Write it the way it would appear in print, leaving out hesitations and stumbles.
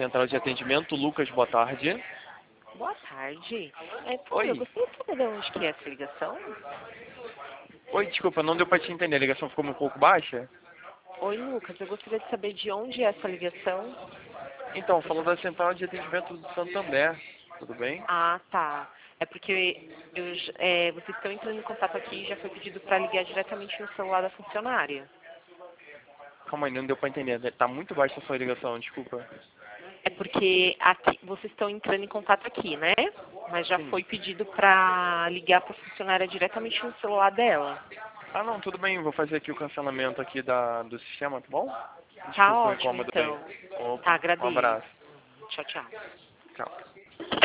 central de atendimento. Lucas, boa tarde. Boa tarde. Oi. Eu gostaria de saber de onde que é essa ligação. Oi, desculpa, não deu pra te entender. A ligação ficou um pouco baixa? Oi, Lucas. Eu gostaria de saber de onde é essa ligação. Então, falou da central de atendimento do Santander. Tudo bem? Ah, tá. É porque vocês estão entrando em contato aqui e já foi pedido para ligar diretamente no celular da funcionária. Calma aí, não deu pra entender. Tá muito baixa a sua ligação, desculpa. É porque aqui, vocês estão entrando em contato aqui, né? Mas já Sim. foi pedido para ligar para a funcionária diretamente no celular dela. Ah, não, tudo bem. Vou fazer aqui o cancelamento aqui do sistema, tá bom? Tá Desculpa o ótimo, incômodo aí. então. Tá, Opa, um agradeço. abraço. Tchau, tchau. Tchau.